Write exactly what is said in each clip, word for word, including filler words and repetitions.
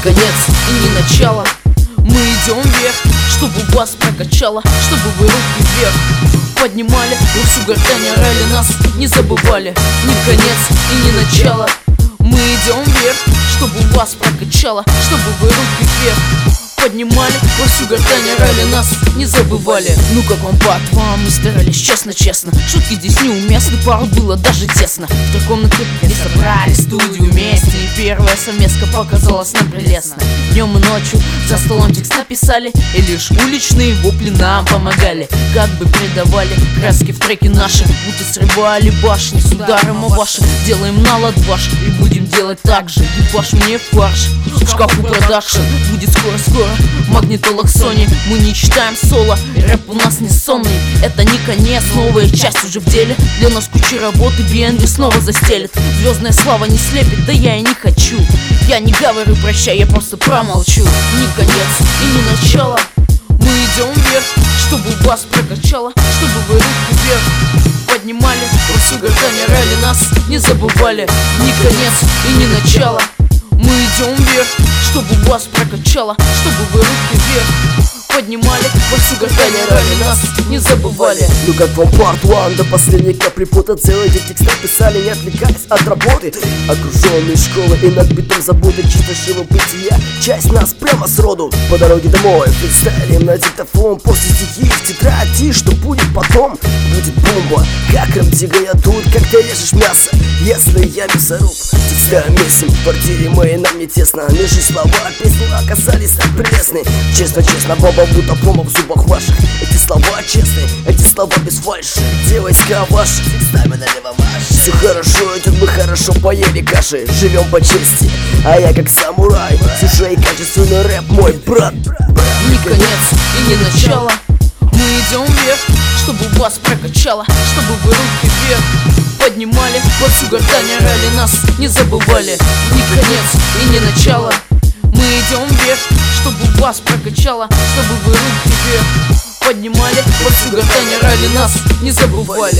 конец и не начало. Мы идем вверх, чтобы вас прокачало, чтобы вы руки вверх поднимали, вы всю гортань орали, нас не забывали. Не конец и не начало. Мы идем вверх, чтобы вас прокачало, чтобы вы руки вверх поднимали, во всю гортань орали, нас не забывали. Ну как вам, пат, вам мы старались честно-честно. Шутки здесь неуместны, пару было даже тесно. В той комнате где собрали студию вместе, и первая совместка показалась нам прелестно. Днем и ночью за столом текст написали, и лишь уличные вопли нам помогали. Как бы передавали краски в треки наши, будто срывали башни с ударом о ваши. Делаем на лад ваш и будем делать так же. Ебаш мне фарш, в шкафу продакшн будет скоро-скоро. Магнитолог Sony, мы не читаем соло, рэп у нас не сонный. Это не конец, новая часть уже в деле. Для нас куча работы, би эн би снова застелит. Звездная слава не слепит, да я и не хочу. Я не говорю прощай, я просто промолчу. Не конец и не начало. Мы идем вверх, чтобы вас прокачало, чтобы вы руки вверх поднимали, во всю гортань орали, нас не забывали. Не конец и не начало. Мы идем вверх, чтобы вас прокачало, чтобы вы руки вверх поднимали, во всю гортань орали, нас не забывали. Ну как вам парт один, до последней капли пота целый день текст написали, не отвлекаясь от работы. Окруженные школы и над битом заботы, чисто живопытия, часть нас прямо сроду. По дороге домой фристайлим на диктофон, после стихи в тетрадь, и что будет потом? Будет бомба, как рэп-дига я тут, как ты режешь мясо, если я мясоруб. Текста месим, в квартире моей нам не тесно, лишь слова песни оказались так прелестны. Честно-честно, баба будто пломба в зубах ваших. Эти слова честные, эти слова без фальши. Где войска ваши, текстами налево ваши. Все хорошо, идет, мы хорошо поели каши. Живем по чести, а я как самурай. Слушай качественный рэп, мой брат. Не конец и не начало. Мы идем вверх, чтобы вас прокачало, чтобы вы руки вверх поднимали, во всю гортань орали, нас не забывали. Не конец и не начало. Мы идем вверх, чтобы вас прокачало, чтобы вы руки вверх поднимали, во всю гортань орали, нас не забывали.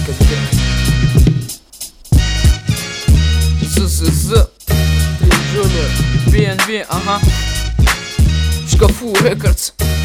ЗЗЗ, Три Джуниор, би эн би, ага. В шкафу Рекордс.